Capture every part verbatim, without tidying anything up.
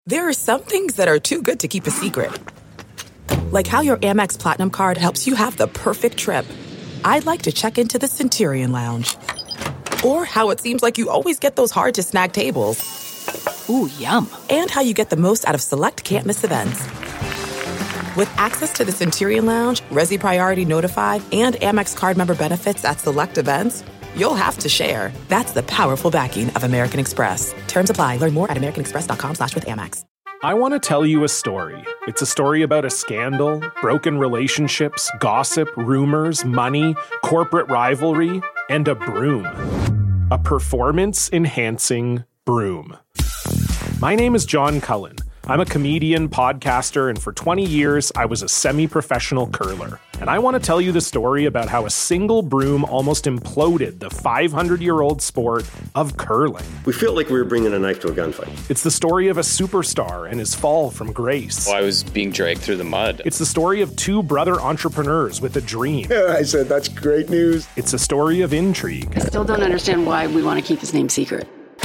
There are some things that are too good to keep a secret. Like how your Amex Platinum card helps you have the perfect trip. I'd like to check into the Centurion Lounge. Or how it seems like you always get those hard-to-snag tables. Ooh, yum. And how you get the most out of select can't-miss events. With access to the Centurion Lounge, Resi Priority Notified, and Amex card member benefits at select events, you'll have to share. That's the powerful backing of American Express. Terms apply. Learn more at americanexpress.com slash with Amex. I want to tell you a story. It's a story about a scandal, broken relationships, gossip, rumors, money, corporate rivalry, and a broom. A performance-enhancing broom. My name is John Cullen. I'm a comedian, podcaster, and for twenty years, I was a semi-professional curler. And I want to tell you the story about how a single broom almost imploded the five hundred year old sport of curling. We feel like we were bringing a knife to a gunfight. It's the story of a superstar and his fall from grace. Well, I was being dragged through the mud. It's the story of two brother entrepreneurs with a dream. Yeah, I said, that's great news. It's a story of intrigue. I still don't understand why we want to keep his name secret.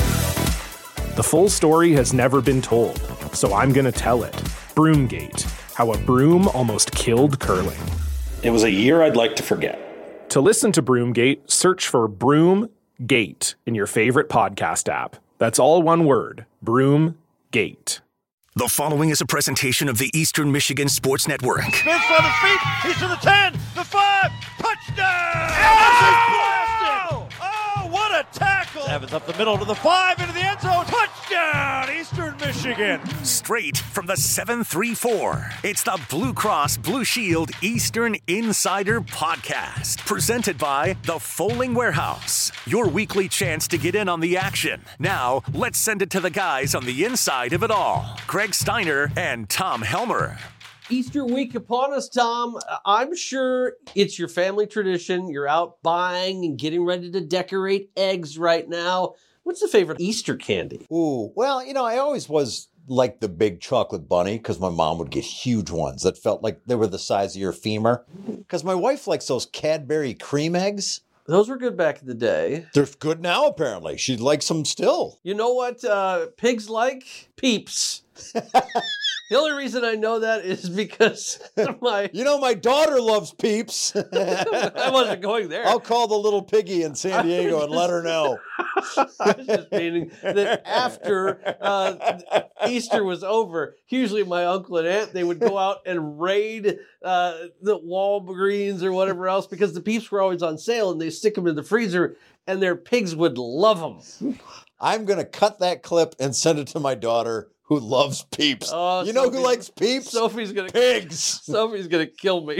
The full story has never been told, so I'm going to tell it. Broomgate, how a broom almost killed curling. It was a year I'd like to forget. To listen to Broomgate, search for Broomgate in your favorite podcast app. That's all one word, Broomgate. The following is a presentation of the Eastern Michigan Sports Network. Smith on his feet, he's to the ten, the five, touchdown! Oh, oh what a tackle! Evans up the middle to the five, into the end zone, touchdown, Eastern Michigan! Straight from the seven three four, it's the Blue Cross Blue Shield Eastern Insider Podcast, presented by The Fowling Warehouse, your weekly chance to get in on the action. Now, let's send it to the guys on the inside of it all, Greg Steiner and Tom Helmer. Easter week upon us, Tom. I'm sure it's your family tradition. You're out buying and getting ready to decorate eggs right now. What's the favorite Easter candy? Ooh, well, you know, I always was like the big chocolate bunny because my mom would get huge ones that felt like they were the size of your femur. Because my wife likes those Cadbury cream eggs. Those were good back in the day. They're good now, apparently. She likes them still. You know what uh, pigs like? Peeps. The only reason I know that is because my... You know, my daughter loves Peeps. I wasn't going there. I'll call the little piggy in San Diego and let her know. I was just meaning that after uh, Easter was over, usually my uncle and aunt, they would go out and raid uh, the Walgreens or whatever else because the Peeps were always on sale and they stick them in the freezer and their pigs would love them. I'm going to cut that clip and send it to my daughter who loves Peeps. Oh, you know Sophie, who likes Peeps? Sophie's going to... Pigs. Sophie's going to kill me.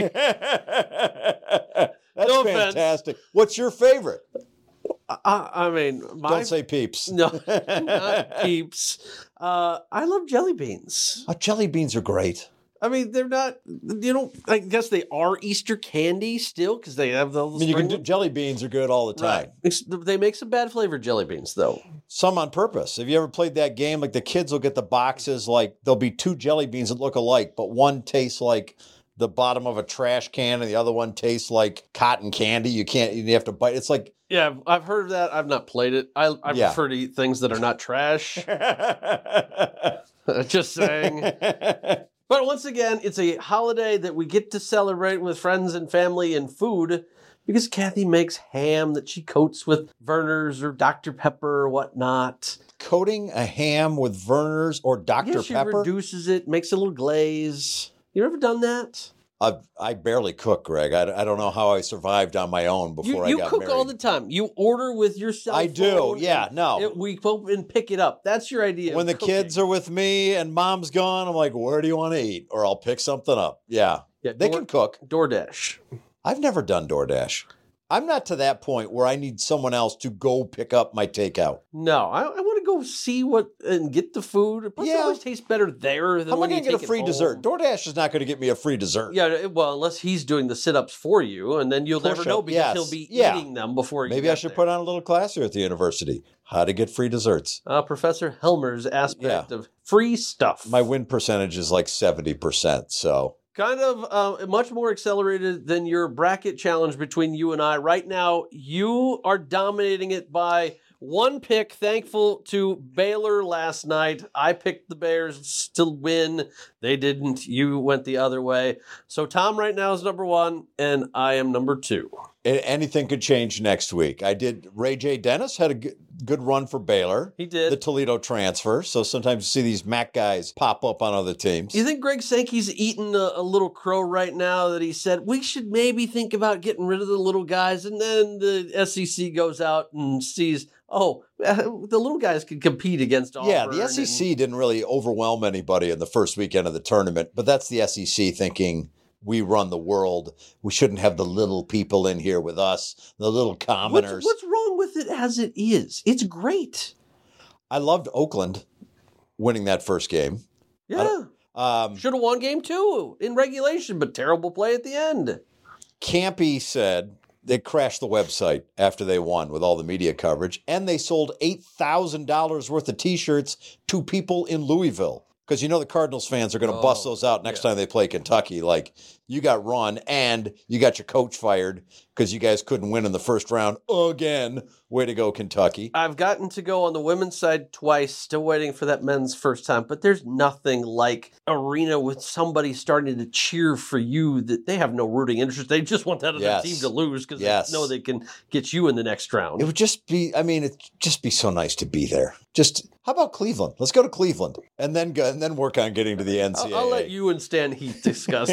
That's no fantastic. Offense. What's your favorite? I, I mean... My, Don't say Peeps. No, not Peeps. Uh, I love jelly beans. Oh, jelly beans are great. I mean, they're not, you know, I guess they are Easter candy still because they have those. I mean, you can do, jelly beans are good all the time. Right. They make some bad flavored jelly beans, though. Some on purpose. Have you ever played that game? Like the kids will get the boxes, like there'll be two jelly beans that look alike, but one tastes like the bottom of a trash can and the other one tastes like cotton candy. You can't, you have to bite. It's like. Yeah, I've heard of that. I've not played it. I, I yeah. prefer to eat things that are not trash. Just saying. But once again, it's a holiday that we get to celebrate with friends and family and food because Kathy makes ham that she coats with Verner's or Doctor Pepper or whatnot. Coating a ham with Verner's or Doctor Yeah, she Pepper? reduces it, makes a little glaze. You ever done that? I I barely cook, Greg. I, I don't know how I survived on my own before you, I you got cook married. all the time. You order with your cell phone. I do. Yeah, no. It, we go and pick it up. That's your idea. When the cooking. kids are with me and mom's gone, I'm like, where do you want to eat? Or I'll pick something up. Yeah. Yeah, they Door, can cook. DoorDash. I've never done DoorDash. I'm not to that point where I need someone else to go pick up my takeout. No, I, I want to go see what and get the food. Plus, yeah. It always tastes better there than How am when I you going to get a free home. dessert? DoorDash is not going to get me a free dessert. Yeah, well, unless he's doing the sit-ups for you, and then you'll Push never know up, because yes. he'll be yeah. eating them before you Maybe get I should there. put on a little class here at the university. How to get free desserts. Uh, Professor Helmer's aspect Yeah. of free stuff. My win percentage is like seventy percent, so... Kind of uh, much more accelerated than your bracket challenge between you and I. Right now, you are dominating it by One pick, thankful to Baylor last night. I picked the Bears to win. They didn't. You went the other way. So Tom right now is number one, and I am number two. Anything could change next week. I did. Ray J. Dennis had a good, good run for Baylor. He did. The Toledo transfer. So sometimes you see these M A C guys pop up on other teams. You think Greg Sankey's eating a, a little crow right now that he said, we should maybe think about getting rid of the little guys, and then the S E C goes out and sees, oh, the little guys can compete against Auburn. Yeah, the S E C and, didn't really overwhelm anybody in the first weekend of the tournament, but that's the S E C thinking, we run the world. We shouldn't have the little people in here with us, the little commoners. What's, what's wrong with it as it is? It's great. I loved Oakland winning that first game. Yeah. Um, Should have won game two in regulation, but terrible play at the end. Campy said they crashed the website after they won with all the media coverage, and they sold eight thousand dollars worth of T-shirts to people in Louisville. Because you know the Cardinals fans are going to oh, bust those out next yeah. time they play Kentucky. Like, you got run and you got your coach fired because you guys couldn't win in the first round again. Way to go, Kentucky. I've gotten to go on the women's side twice, still waiting for that men's first time. But there's nothing like arena with somebody starting to cheer for you that they have no rooting interest. They just want that other yes. team to lose because yes. they know they can get you in the next round. It would just be, I mean, it'd just be so nice to be there. Just, how about Cleveland? Let's go to Cleveland and then go, and then work on getting to the N C double A. I'll, I'll let you and Stan Heath discuss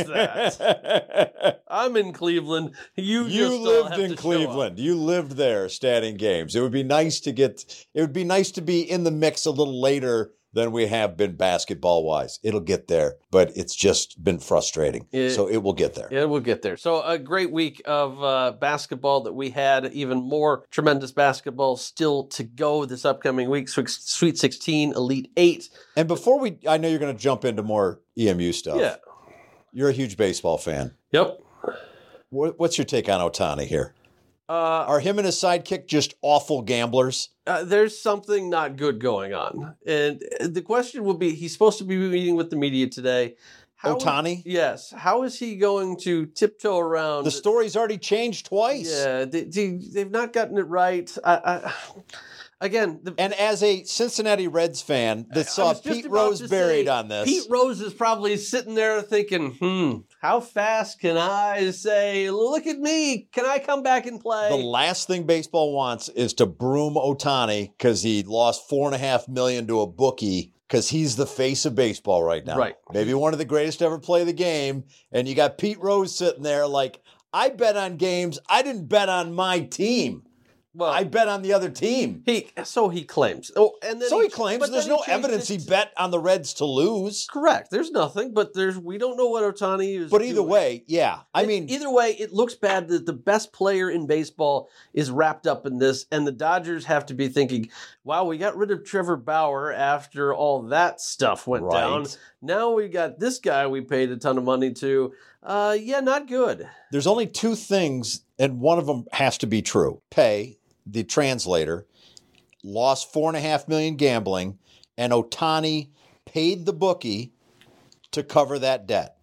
that. I'm in Cleveland. You, you just lived have in to Cleveland. You lived there, standing games. It would be nice to get. It would be nice to be in the mix a little later than we have been basketball wise. It'll get there, but it's just been frustrating. It, so it will get there. It will get there. So a great week of uh, basketball that we had. Even more tremendous basketball still to go this upcoming week. Sweet sixteen, Elite Eight. And before we, I know you're going to jump into more E M U stuff. Yeah. You're a huge baseball fan. Yep. What's your take on Ohtani here? Uh, Are him and his sidekick just awful gamblers? Uh, there's something not good going on. And the question will be, he's supposed to be meeting with the media today. How Ohtani? Is, yes. How is he going to tiptoe around? The story's already changed twice. Yeah, they, they, they've not gotten it right. I, I, again, the, and as a Cincinnati Reds fan that saw Pete Rose buried say, on this. Pete Rose is probably sitting there thinking, hmm, how fast can I say, look at me, can I come back and play? The last thing baseball wants is to broom Ohtani because he lost four and a half million to a bookie because he's the face of baseball right now. Right. Maybe one of the greatest to ever play the game. And you got Pete Rose sitting there like, I bet on games. I didn't bet on my team. Well, I bet on the other team. He so he claims. Oh, and then so he, he claims. There's no evidence he bet on the Reds to lose. Correct. There's nothing, but there's we don't know what Ohtani is. But either doing. way, yeah. I it, mean, either way, it looks bad that the best player in baseball is wrapped up in this, and the Dodgers have to be thinking, "Wow, we got rid of Trevor Bauer after all that stuff went right. down. Now we got this guy we paid a ton of money to. Uh, yeah, not good." There's only two things, and one of them has to be true. Pay. The translator, lost four and a half million gambling, and Ohtani paid the bookie to cover that debt.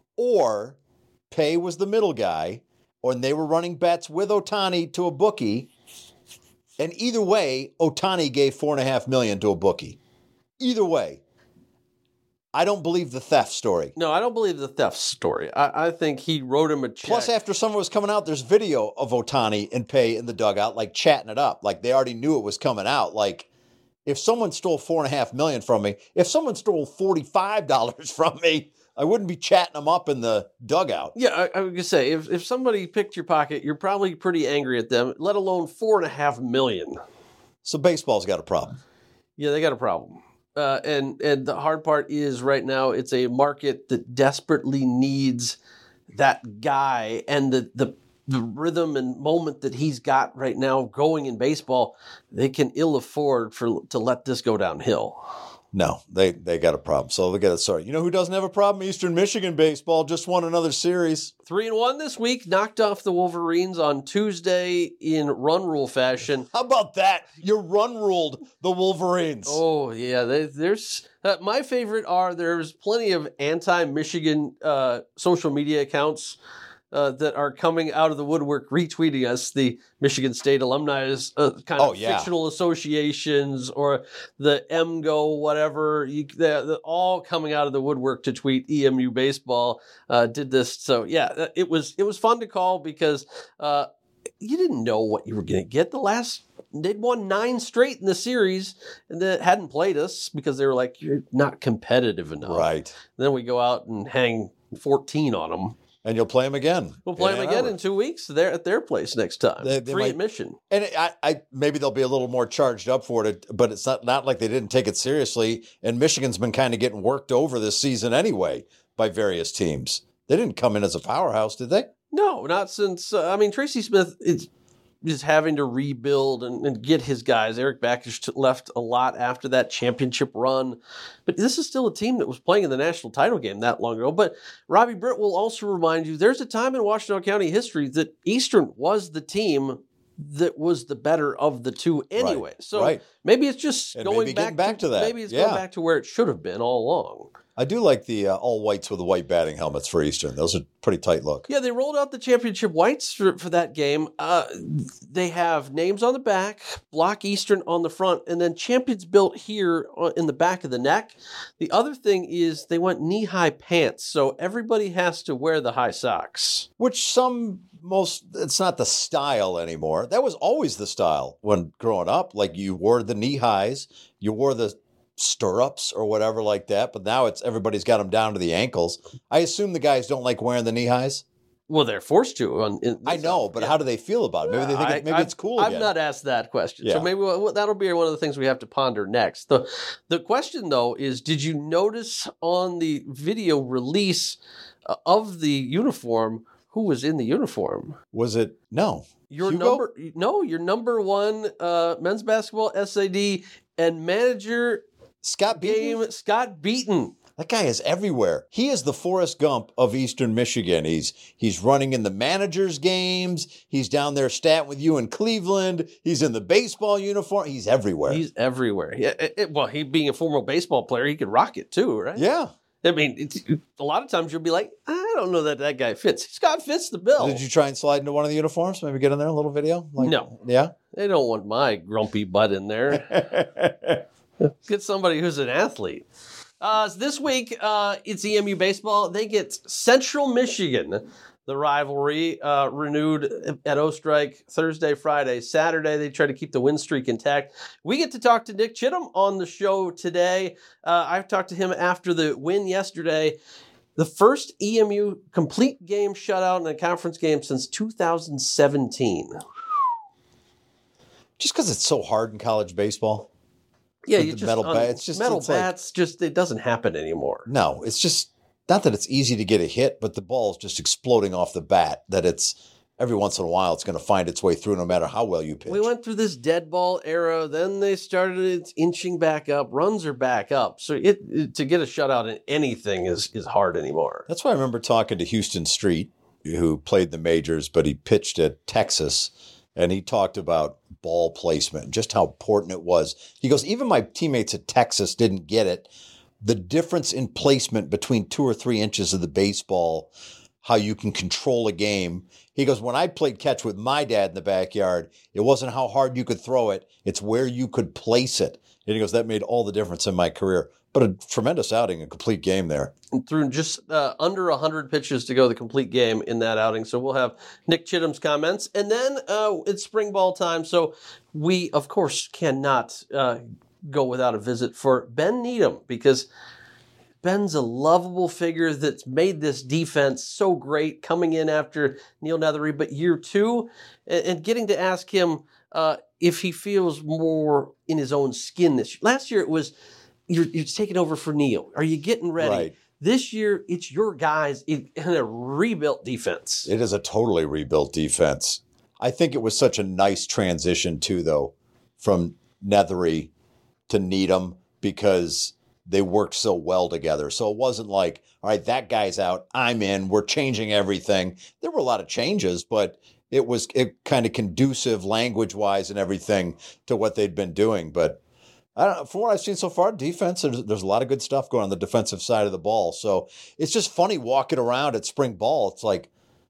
Or Pay was the middle guy, or they were running bets with Ohtani to a bookie, and either way, Ohtani gave four and a half million to a bookie. Either way. I don't believe the theft story. No, I don't believe the theft story. I, I think he wrote him a check. Plus, after someone was coming out, there's video of Ohtani and Pay in the dugout, like chatting it up. Like they already knew it was coming out. Like if someone stole four and a half million from me, if someone stole forty-five dollars from me, I wouldn't be chatting them up in the dugout. Yeah, I, I was gonna say if if somebody picked your pocket, you're probably pretty angry at them. Let alone four and a half million. So baseball's got a problem. Yeah, they got a problem. Uh, and and the hard part is right now it's a market that desperately needs that guy, and the, the the rhythm and moment that he's got right now going in baseball, they can ill afford for to let this go downhill. No, they, they got a problem. So look at it. Sorry. You know who doesn't have a problem? Eastern Michigan baseball just won another series. Three and one this week, knocked off the Wolverines on Tuesday in run rule fashion. How about that? You run ruled the Wolverines. Oh, yeah. They, there's uh, my favorite are there's plenty of anti-Michigan uh, social media accounts uh, that are coming out of the woodwork retweeting us. The Michigan State alumni is uh, kind Oh, of yeah. fictional associations, or the M G O, whatever. You, they're, they're all coming out of the woodwork to tweet E M U baseball uh, did this. So yeah, it was it was fun to call because uh, you didn't know what you were going to get. The last they'd won nine straight in the series, and that hadn't played us because they were like, you're not competitive enough. Right. Then we go out and hang fourteen on them. And you'll play them again. We'll play them Ann again Arbor. in two weeks. They're at their place next time. They- they Free might- admission. And it, I, I maybe they'll be a little more charged up for it, but it's not, not like they didn't take it seriously. And Michigan's been kind of getting worked over this season anyway by various teams. They didn't come in as a powerhouse, did they? No, not since. Uh, I mean, Tracy Smith is, is having to rebuild and, and get his guys. Eric Backish t- left a lot after that championship run. But this is still a team that was playing in the national title game that long ago. But Robbie Britt will also remind you there's a time in Washtenaw County history that Eastern was the team that was the better of the two anyway. Right, So right. maybe it's just And going maybe back, getting back to that. Maybe it's Yeah. going back to where it should have been all along. I do like the uh, all whites with the white batting helmets for Eastern. Those are pretty tight look. Yeah, they rolled out the championship whites for, for that game. Uh, they have names on the back, Block Eastern on the front, and then champions built here on- in the back of the neck. The other thing is they went knee-high pants, so everybody has to wear the high socks. Which some most it's not the style anymore. That was always the style when growing up. Like you wore the knee highs, you wore the stirrups or whatever like that. But now it's everybody's got them down to the ankles. I assume the guys don't like wearing the knee highs. Well, they're forced to. On, in, I know, but yeah. how do they feel about it? Maybe they think I- it, maybe I've- it's cool. I've again. not asked that question, Yeah. so maybe we'll, that'll be one of the things we have to ponder next. the The question, though, is: did you notice on the video release uh, of the uniform who was in the uniform? Was it no? Your Hugo? number, no, your number one uh, men's basketball S A D and manager Scott Beaton? game Scott Beaton. That guy is everywhere. He is the Forrest Gump of Eastern Michigan. He's he's running in the managers' games. He's down there statting with you in Cleveland. He's in the baseball uniform. He's everywhere. He's everywhere. Yeah, it, it- well, he being a former baseball player, he could rock it too, right? yeah. I mean, it's, a lot of times you'll be like, I don't know that that guy fits. Scott fits the bill. Did you try and slide into one of the uniforms? Maybe get in there a little video? Like, No. Yeah? They don't want my grumpy butt in there. Get somebody who's an athlete. Uh, so this week, uh, it's E M U baseball. They get Central Michigan. The rivalry uh, renewed at Ostrike Thursday, Friday, Saturday. They try to keep the win streak intact. We get to talk to Nick Chittum on the show today. Uh, I've talked to him after the win yesterday. The first E M U complete game shutout in a conference game since two thousand seventeen. Just because it's so hard in college baseball. Yeah, With you the just metal on bat, it's just- metal it's like- bats. Just it doesn't happen anymore. No, it's just not that it's easy to get a hit, but the ball's just exploding off the bat. That it's every once in a while it's going to find its way through, no matter how well you pitch. We went through this dead ball era. Then they started inching back up. Runs are back up. So it, it to get a shutout in anything is is hard anymore. That's why I remember talking to Houston Street, who played the majors, but he pitched at Texas, and he talked about ball placement and just how important it was. He goes, even my teammates at Texas didn't get it. The difference in placement between two or three inches of the baseball, how you can control a game. He goes, when I played catch with my dad in the backyard, it wasn't how hard you could throw it. It's where you could place it. And he goes, that made all the difference in my career. But a tremendous outing, a complete game there. And through just uh, under one hundred pitches to go the complete game in that outing. So we'll have Nick Chittum's comments. And then uh, it's spring ball time. So we, of course, cannot uh, go without a visit for Ben Needham, because Ben's a lovable figure that's made this defense so great, coming in after Neil Nethery, but year two, and, and getting to ask him uh, if he feels more in his own skin this year. Last year it was, you're, you're taking over for Neil. Are you getting ready? Right. This year, it's your guys in, in a rebuilt defense. It is a totally rebuilt defense. I think it was such a nice transition, too, though, from Nethery to Needham, because they worked so well together. So it wasn't like, all right, that guy's out, I'm in, we're changing everything. There were a lot of changes, but it was it kind of conducive language-wise and everything to what they'd been doing. But I don't know, from what I've seen so far, defense, there's, there's a lot of good stuff going on the defensive side of the ball. So it's just funny walking around at spring ball. It's like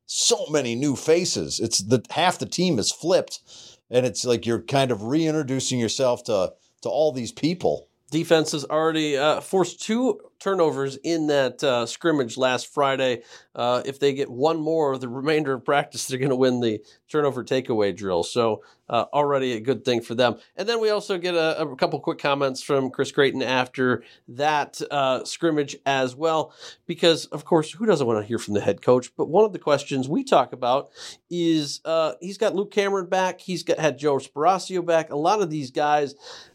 so many new faces. It's the half the team is flipped, and it's like you're kind of reintroducing yourself to to all these people. Defense has already uh, forced two turnovers in that uh, scrimmage last Friday. Uh, if they get one more, the remainder of practice, they're going to win the turnover takeaway drill. So uh, already a good thing for them. And then we also get a, a couple quick comments from Chris Creighton after that uh, scrimmage as well, because, of course, who doesn't want to hear from the head coach? But one of the questions we talk about is uh, he's got Luke Cameron back. He's got had Joe Sparacio back. A lot of these guys,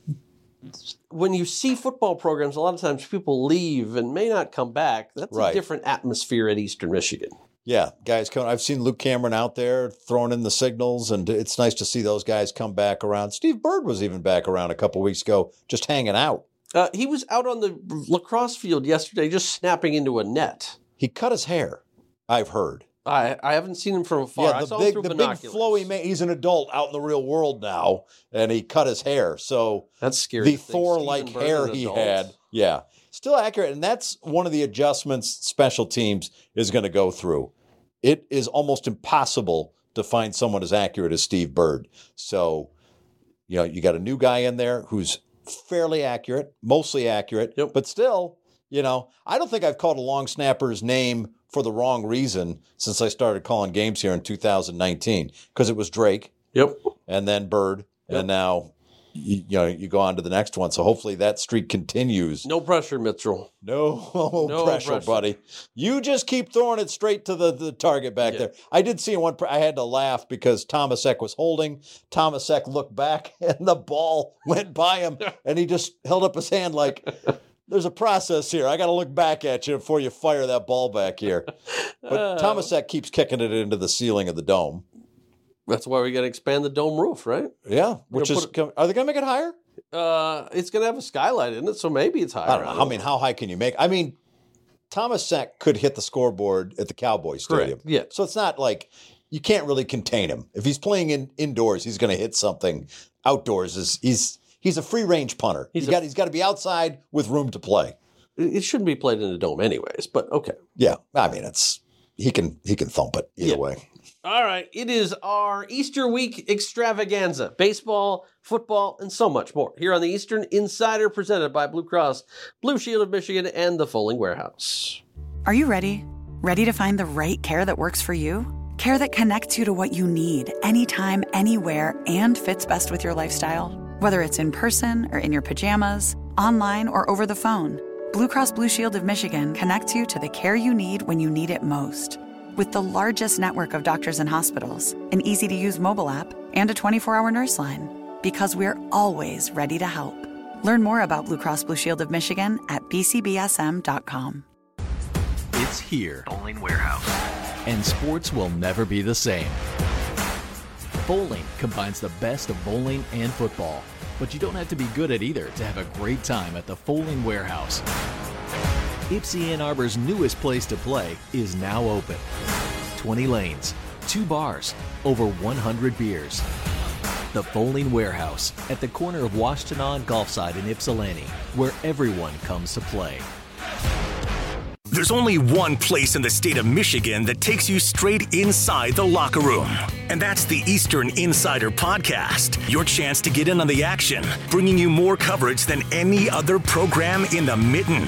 when you see football programs, a lot of times people leave and may not come back. That's right. A different atmosphere at Eastern Michigan. Yeah, guys coming. I've seen Luke Cameron out there throwing in the signals, and it's nice to see those guys come back around. Steve Bird was even back around a couple weeks ago, just hanging out. Uh, he was out on the lacrosse field yesterday, just snapping into a net. He cut his hair, I've heard. I, I haven't seen him from afar. Yeah, the I saw big, him through the binoculars. big flowy man. He's an adult out in the real world now, and he cut his hair. So that's scary. The Thor-like hair he adult. had, yeah, still accurate. And that's one of the adjustments special teams is going to go through. It is almost impossible to find someone as accurate as Steve Bird. So, you know, you got a new guy in there who's fairly accurate, mostly accurate, yep. but still, you know, I don't think I've called a long snapper's name for the wrong reason since I started calling games here in two thousand nineteen, because it was Drake, yep, and then Bird, yep. and now you, you know you go on to the next one. So hopefully that streak continues. No pressure, Mitchell. No, no pressure, pressure, buddy. You just keep throwing it straight to the, the target back yeah. there. I did see one. I had to laugh because Thomasek was holding. Thomasek looked back, and the ball went by him, and he just held up his hand like, there's a process here. I got to look back at you before you fire that ball back here. But uh, Thomasek keeps kicking it into the ceiling of the dome. That's why we got to expand the dome roof, right? Yeah. Which is, it, are they going to make it higher? Uh, it's going to have a skylight in it, so maybe it's higher. I don't know. I, don't I mean, know. How high can you make? I mean, Thomasek could hit the scoreboard at the Cowboys Stadium. Correct. Yeah. So it's not like you can't really contain him. If he's playing in indoors, he's going to hit something. Outdoors is he's. He's a free-range punter. He's, he's got he's got to be outside with room to play. It shouldn't be played in a dome anyways, but okay. Yeah, I mean, it's he can he can thump it either yeah. way. All right, it is our Easter week extravaganza. Baseball, football, and so much more. Here on the Eastern Insider, presented by Blue Cross, Blue Shield of Michigan, and the Folling Warehouse. Are you ready? Ready to find the right care that works for you? Care that connects you to what you need, anytime, anywhere, and fits best with your lifestyle? Whether it's in person or in your pajamas, online or over the phone, Blue Cross Blue Shield of Michigan connects you to the care you need when you need it most. With the largest network of doctors and hospitals, an easy-to-use mobile app, and a twenty-four hour nurse line. Because we're always ready to help. Learn more about Blue Cross Blue Shield of Michigan at b c b s m dot com. It's here. Folling Warehouse. And sports will never be the same. Bowling combines the best of bowling and football, but you don't have to be good at either to have a great time at the Folling Warehouse. Ypsi Ann Arbor's newest place to play is now open. twenty lanes, two bars, over one hundred beers. The Folling Warehouse at the corner of Washtenaw and Gulfside in Ypsilanti, where everyone comes to play. There's only one place in the state of Michigan that takes you straight inside the locker room. And that's the Eastern Insider Podcast. Your chance to get in on the action, bringing you more coverage than any other program in the Mitten.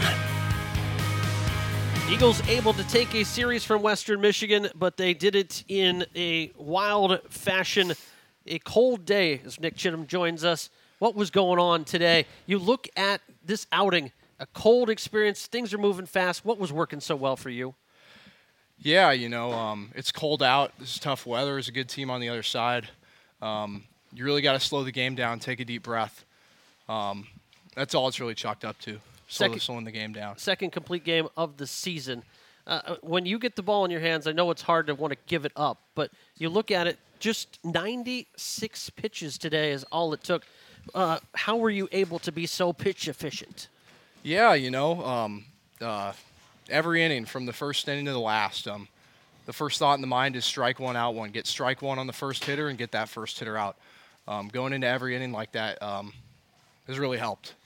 Eagles able to take a series from Western Michigan, but they did it in a wild fashion. A cold day as Nick Chittum joins us. What was going on today? You look at this outing, a cold experience. Things are moving fast. What was working so well for you? Yeah, you know, um, it's cold out. This is tough weather. There's a good team on the other side. Um, you really got to slow the game down, take a deep breath. Um, that's all it's really chalked up to, slow Second, slowing the game down. Second complete game of the season. Uh, when you get the ball in your hands, I know it's hard to want to give it up, but you look at it, just ninety-six pitches today is all it took. Uh, how were you able to be so pitch efficient? Yeah, you know, um, uh, every inning from the first inning to the last, um, the first thought in the mind is strike one, out one. Get strike one on the first hitter and get that first hitter out. Um, going into every inning like that um, has really helped.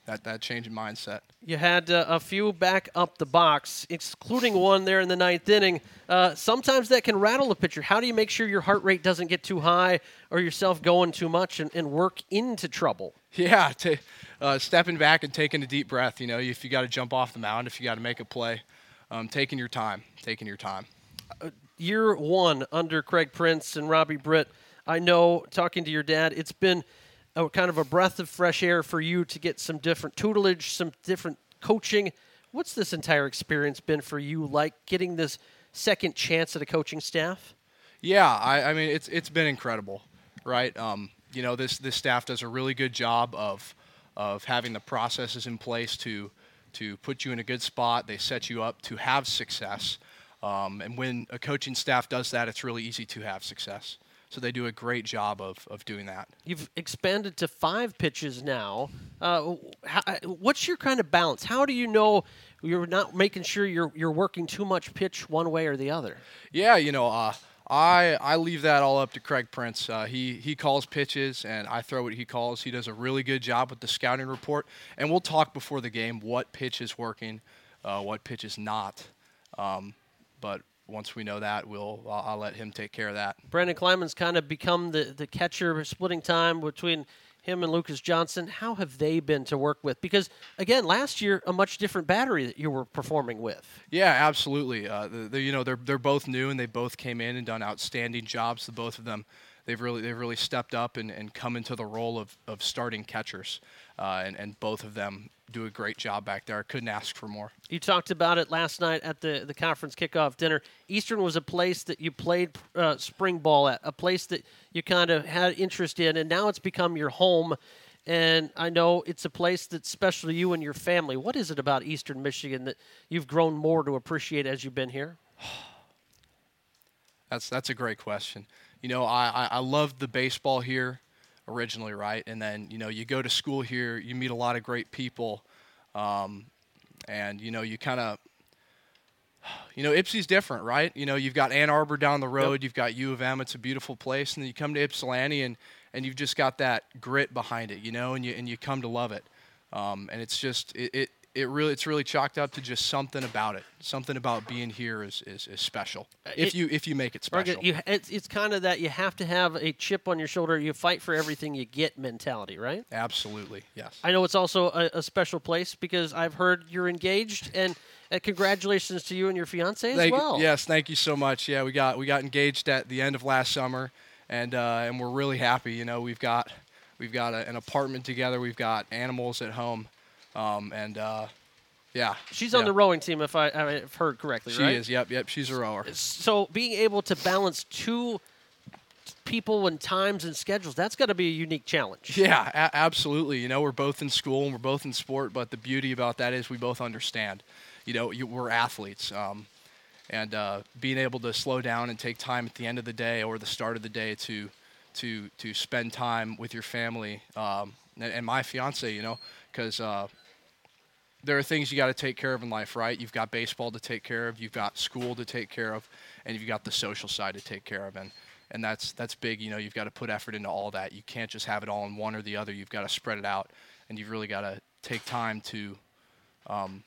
that that change in mindset. You had uh, a few back up the box, excluding one there in the ninth inning. Uh, sometimes that can rattle a pitcher. How do you make sure your heart rate doesn't get too high or yourself going too much and, and work into trouble? Yeah, to, uh, stepping back and taking a deep breath. You know, if you got to jump off the mound, if you got to make a play, um, taking your time, taking your time. Uh, year one under Craig Prince and Robbie Britt, I know, talking to your dad, it's been a, kind of a breath of fresh air for you to get some different tutelage, some different coaching. What's this entire experience been for you like, getting this second chance at a coaching staff? Yeah, I, I mean, it's it's been incredible, right? Um, you know, this this staff does a really good job of of having the processes in place to to put you in a good spot. They set you up to have success. Um, and when a coaching staff does that, it's really easy to have success. So they do a great job of, of doing that. You've expanded to five pitches now. Uh, how, what's your kind of balance? How do you know you're not making sure you're you're working too much pitch one way or the other? Yeah, you know, uh, I I leave that all up to Craig Prince. Uh, he he calls pitches, and I throw what he calls. He does a really good job with the scouting report, and we'll talk before the game what pitch is working, uh, what pitch is not. Um, but once we know that, we'll I'll, I'll let him take care of that. Brandon Kleiman's kind of become the, the catcher, splitting time between him and Lucas Johnson. How have they been to work with? Because, again, last year, a much different battery that you were performing with. Yeah, absolutely. Uh, the, the, you know, they're they're both new, and they both came in and done outstanding jobs. The both of them, they've really they've really stepped up and, and come into the role of, of starting catchers, uh, and and both of them do a great job back there. I couldn't ask for more. You talked about it last night at the, the conference kickoff dinner. Eastern was a place that you played uh, spring ball at, a place that you kind of had interest in, and now it's become your home. And I know it's a place that's special to you and your family. What is it about Eastern Michigan that you've grown more to appreciate as you've been here? That's that's a great question. You know, I, I, I loved the baseball here originally, right? And then, you know, you go to school here, you meet a lot of great people, um, and, you know, you kind of, you know, Ypsi's different, right? You know, you've got Ann Arbor down the road, yep. You've got U of M, it's a beautiful place, and then you come to Ypsilanti, and, and you've just got that grit behind it, you know, and you and you come to love it. Um, and it's just, it, it It really, it's really chalked up to just something about it. Something about being here is is, is special. If it, you if you make it special, you, it's it's kind of that you have to have a chip on your shoulder. You fight for everything you get mentality, right? Absolutely, yes. I know it's also a, a special place because I've heard you're engaged, and uh, congratulations to you and your fiance as thank, well. Yes, thank you so much. Yeah, we got we got engaged at the end of last summer, and uh, and we're really happy. You know, we've got we've got a, an apartment together. We've got animals at home, um, and. Uh, Yeah. She's on yeah. the rowing team, if I, I've heard correctly, she right? She is, yep, yep. She's a rower. So being able to balance two people and times and schedules, that's got to be a unique challenge. Yeah, a- absolutely. You know, we're both in school and we're both in sport, but the beauty about that is we both understand. You know, you, we're athletes. Um, and uh, being able to slow down and take time at the end of the day or the start of the day to to to spend time with your family um, and, and my fiance, you know, because uh, – there are things you got to take care of in life, right? You've got baseball to take care of, you've got school to take care of, and you've got the social side to take care of, and and that's that's big. You know, you've got to put effort into all that. You can't just have it all in one or the other. You've got to spread it out, and you've really got to take time to, um,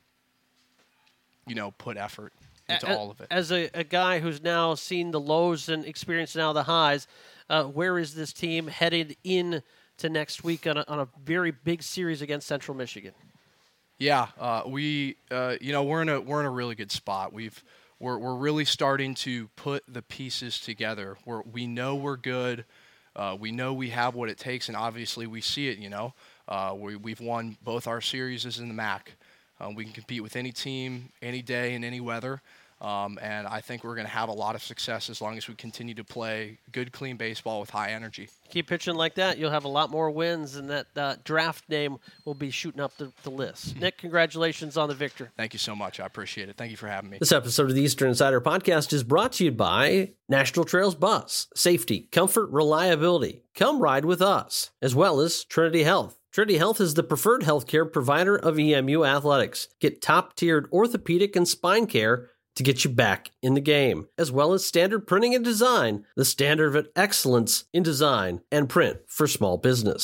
you know, put effort into a- all of it. As a, a guy who's now seen the lows and experienced now the highs, uh, where is this team headed in to next week on a, on a very big series against Central Michigan? Yeah, uh, we, uh, you know, we're in a we're in a really good spot. We've we're we're really starting to put the pieces together. We're we know we're good. Uh, we know we have what it takes, and obviously we see it. You know, uh, we we've won both our series in the M A C. Uh, we can compete with any team, any day, in any weather. Um, and I think we're going to have a lot of success as long as we continue to play good, clean baseball with high energy. Keep pitching like that, you'll have a lot more wins, and that uh, draft name will be shooting up the, the list. Nick, congratulations on the victory. Thank you so much. I appreciate it. Thank you for having me. This episode of the Eastern Insider Podcast is brought to you by National Trails Bus. Safety, comfort, reliability. Come ride with us, as well as Trinity Health. Trinity Health is the preferred healthcare provider of E M U athletics. Get top-tiered orthopedic and spine care to get you back in the game, as well as Standard Printing and Design, the standard of excellence in design and print for small business.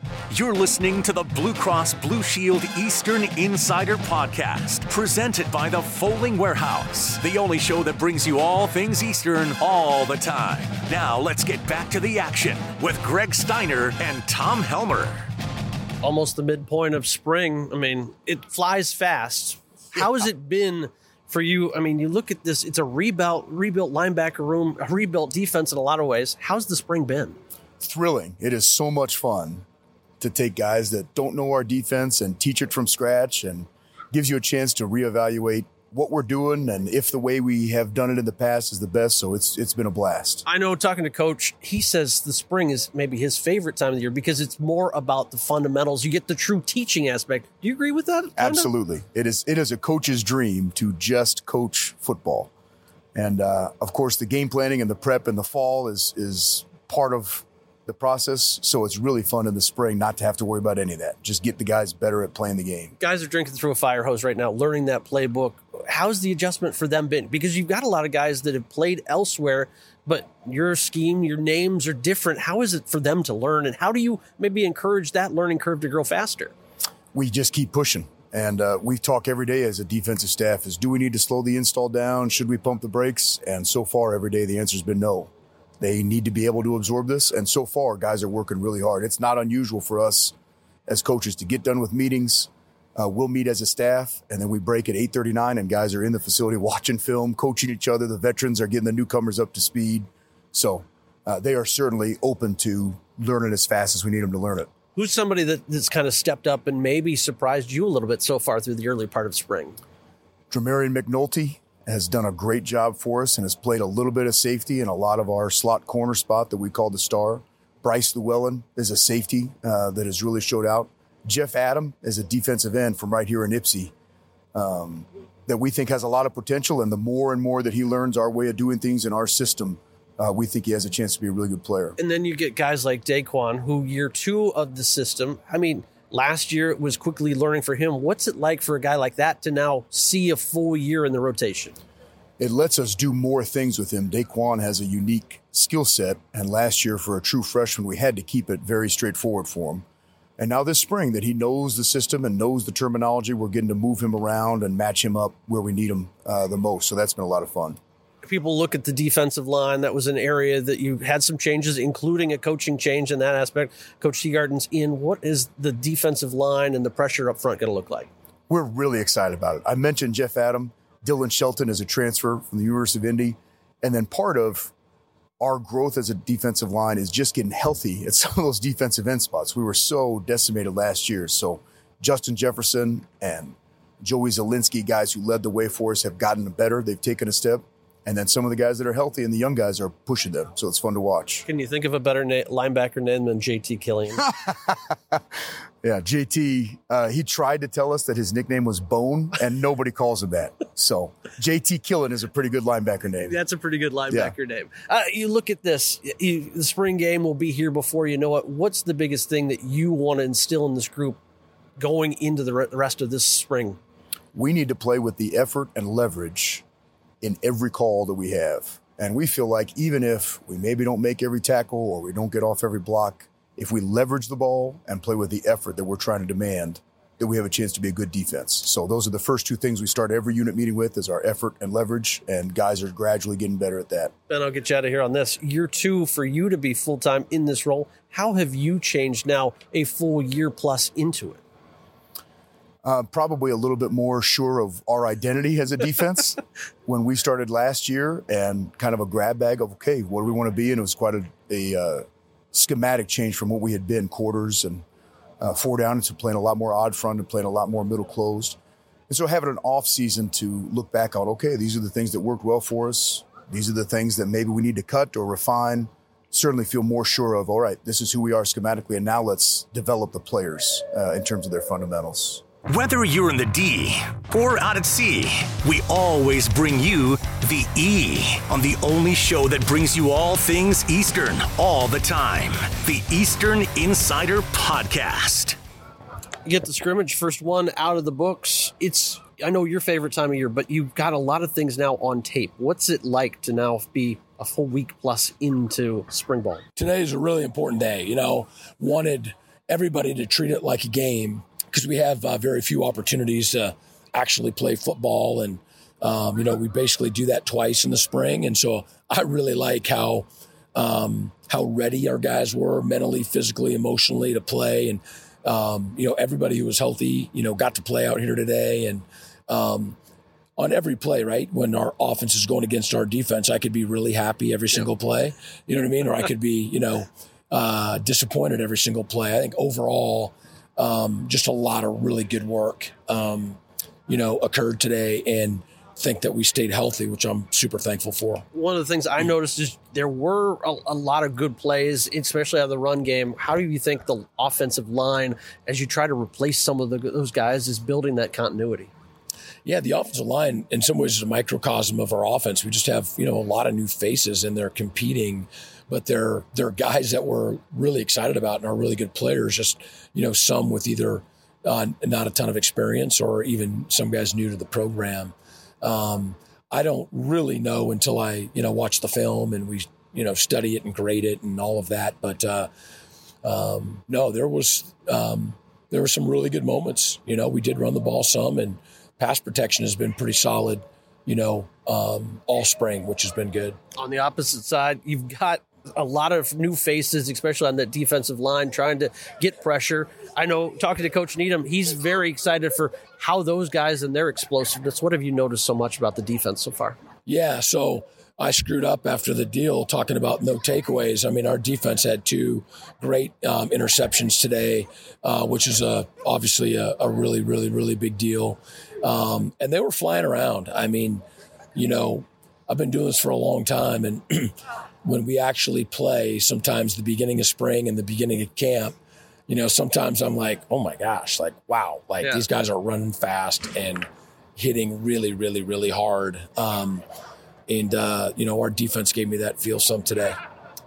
You're listening to the Blue Cross Blue Shield Eastern Insider Podcast, presented by the Fowling Warehouse, the only show that brings you all things Eastern all the time. Now let's get back to the action with Greg Steiner and Tom Helmer. Almost the midpoint of spring. I mean, it flies fast. How has it been for you? I mean, you look at this, it's a rebuilt, rebuilt linebacker room, a rebuilt defense in a lot of ways. How's the spring been? Thrilling. It is so much fun to take guys that don't know our defense and teach it from scratch, and gives you a chance to reevaluate what we're doing and if the way we have done it in the past is the best. So it's it's been a blast. I know, talking to Coach, he says the spring is maybe his favorite time of the year because it's more about the fundamentals. You get the true teaching aspect. Do you agree with that? Absolutely. It is it is a coach's dream to just coach football. And uh, of course, the game planning and the prep in the fall is is part of the process. So it's really fun in the spring not to have to worry about any of that. Just get the guys better at playing the game. Guys are drinking through a fire hose right now, learning that playbook. How's the adjustment for them been? Because you've got a lot of guys that have played elsewhere, but your scheme, your names are different. How is it for them to learn? And how do you maybe encourage that learning curve to grow faster? We just keep pushing. And uh, we talk every day as a defensive staff is, do we need to slow the install down? Should we pump the brakes? And so far, every day, the answer's been no. They need to be able to absorb this. And so far, guys are working really hard. It's not unusual for us as coaches to get done with meetings. Uh, we'll meet as a staff, and then we break at eight thirty-nine, and guys are in the facility watching film, coaching each other. The veterans are getting the newcomers up to speed. So uh, they are certainly open to learning as fast as we need them to learn it. Who's somebody that, that's kind of stepped up and maybe surprised you a little bit so far through the early part of spring? Dramarian McNulty has done a great job for us and has played a little bit of safety in a lot of our slot corner spot that we call the star. Bryce Llewellyn is a safety uh, that has really showed out. Jeff Adam is a defensive end from right here in Ypsi um, that we think has a lot of potential. And the more and more that he learns our way of doing things in our system, uh, we think he has a chance to be a really good player. And then you get guys like Daquan, who year two of the system, I mean, last year it was quickly learning for him. What's it like for a guy like that to now see a full year in the rotation? It lets us do more things with him. Daquan has a unique skill set, and last year for a true freshman, we had to keep it very straightforward for him. And now this spring that he knows the system and knows the terminology, we're getting to move him around and match him up where we need him uh, the most. So that's been a lot of fun. People look at the defensive line. That was an area that you had some changes, including a coaching change in that aspect. Coach Teagarden's in. What is the defensive line and the pressure up front going to look like? We're really excited about it. I mentioned Jeff Adam. Dylan Shelton is a transfer from the University of Indy. And then part of our growth as a defensive line is just getting healthy at some of those defensive end spots. We were so decimated last year. So Justin Jefferson and Joey Zielinski, guys who led the way for us, have gotten better. They've taken a step. And then some of the guys that are healthy and the young guys are pushing them. So it's fun to watch. Can you think of a better na- linebacker name than J T Killian? Yeah, J T, uh, he tried to tell us that his nickname was Bone, and nobody calls him that. So J T Killian is a pretty good linebacker name. That's a pretty good linebacker yeah. name. Uh, you look at this. You, the spring game will be here before you know it. What's the biggest thing that you want to instill in this group going into the re- rest of this spring? We need to play with the effort and leverage in every call that we have. And we feel like even if we maybe don't make every tackle or we don't get off every block, if we leverage the ball and play with the effort that we're trying to demand, that we have a chance to be a good defense. So those are the first two things we start every unit meeting with is our effort and leverage, and guys are gradually getting better at that. Ben, I'll get you out of here on this. Year two for you to be full-time in this role. How have you changed now a full year plus into it? Uh, probably a little bit more sure of our identity as a defense when we started last year, and kind of a grab bag of, okay, what do we want to be? And it was quite a, a uh, schematic change from what we had been, quarters and uh, four down, into playing a lot more odd front and playing a lot more middle closed. And so having an off season to look back on, okay, these are the things that worked well for us. These are the things that maybe we need to cut or refine. Certainly feel more sure of, all right, this is who we are schematically, and now let's develop the players uh, in terms of their fundamentals. Whether you're in the D or out at sea, we always bring you the E on the only show that brings you all things Eastern all the time. The Eastern Insider Podcast. You get the scrimmage, first one out of the books. It's, I know your favorite time of year, but you've got a lot of things now on tape. What's it like to now be a full week plus into spring ball? Today is a really important day. You know, wanted everybody to treat it like a game, because we have uh, very few opportunities to actually play football. And, um, you know, we basically do that twice in the spring. And so I really like how um, how ready our guys were mentally, physically, emotionally to play. And, um, you know, everybody who was healthy, you know, got to play out here today. And um, on every play, right, when our offense is going against our defense, I could be really happy every single play. You know what I mean? Or I could be, you know, uh, disappointed every single play. I think overall, um, just a lot of really good work, um, you know, occurred today, and think that we stayed healthy, which I'm super thankful for. One of the things I noticed is there were a, a lot of good plays, especially out of the run game. How do you think the offensive line, as you try to replace some of the, those guys, is building that continuity? Yeah, the offensive line in some ways is a microcosm of our offense. We just have, you know, a lot of new faces, and they're competing, but they're they're guys that we're really excited about and are really good players. Just, you know, some with either uh, not a ton of experience or even some guys new to the program. Um, I don't really know until I, you know, watch the film and we, you know, study it and grade it and all of that. But uh, um, no, there was um, there were some really good moments. You know, we did run the ball some, and pass protection has been pretty solid, you know, um, all spring, which has been good. On the opposite side, you've got a lot of new faces, especially on that defensive line, trying to get pressure. I know, talking to Coach Needham, he's very excited for how those guys and their explosiveness. What have you noticed so much about the defense so far? Yeah, so I screwed up after the deal talking about no takeaways. I mean, our defense had two great um, interceptions today, uh, which is a, obviously a, a really, really, really big deal. Um, and they were flying around. I mean, you know, I've been doing this for a long time, and when we actually play, sometimes the beginning of spring and the beginning of camp, you know, sometimes I'm like, oh my gosh, like, wow, like yeah. These guys are running fast and hitting really, really, really hard. Um, and, uh, you know, our defense gave me that feel some today.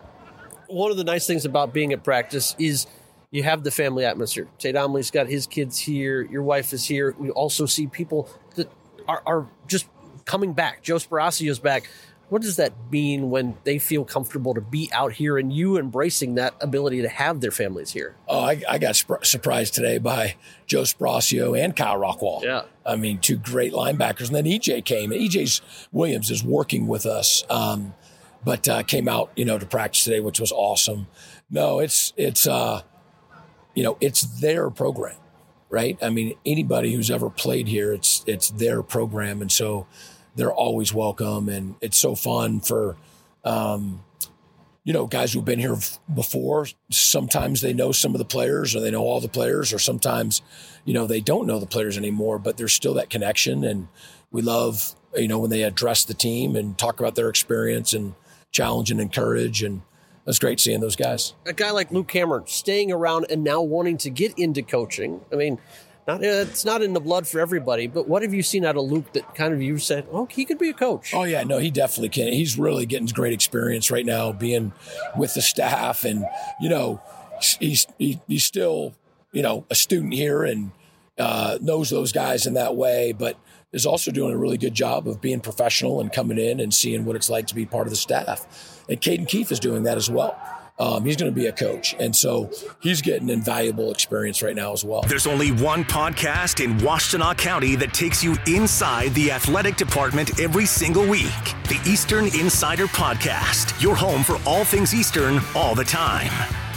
One of the nice things about being at practice is you have the family atmosphere. Tate Omley's got his kids here. Your wife is here. We also see people that are, are just coming back. Joe Sparaccio's back. What does that mean when they feel comfortable to be out here and you embracing that ability to have their families here? Oh, I, I got sp- surprised today by Joe Sparacio and Kyle Rockwall. Yeah. I mean, two great linebackers. And then E J came. E J Williams is working with us, um, but uh, came out, you know, to practice today, which was awesome. No, it's, it's uh, you know, it's their program, right? I mean, anybody who's ever played here, it's it's their program. And so they're always welcome, and it's so fun for, um, you know, guys who've been here before. Sometimes they know some of the players, or they know all the players, or sometimes, you know, they don't know the players anymore, but there's still that connection. And we love, you know, when they address the team and talk about their experience and challenge and encourage. And that's great seeing those guys. A guy like Luke Cameron staying around and now wanting to get into coaching. I mean, Not, it's not in the blood for everybody, but what have you seen out of Luke that kind of you said, oh, he could be a coach? Oh, yeah, no, he definitely can. He's really getting great experience right now being with the staff. And, you know, he's he, he's still, you know, a student here and uh, knows those guys in that way, but is also doing a really good job of being professional and coming in and seeing what it's like to be part of the staff. And Caden Keefe is doing that as well. Um, he's going to be a coach. And so he's getting invaluable experience right now as well. There's only one podcast in Washtenaw County that takes you inside the athletic department every single week. The Eastern Insider Podcast, your home for all things Eastern all the time.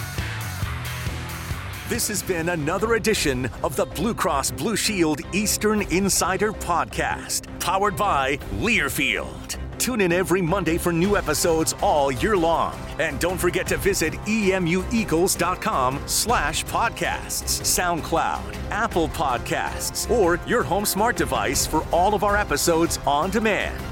This has been another edition of the Blue Cross Blue Shield Eastern Insider Podcast, powered by Learfield. Tune in every Monday for new episodes all year long. And don't forget to visit emueagles.com slash podcasts, SoundCloud, Apple Podcasts, or your home smart device for all of our episodes on demand.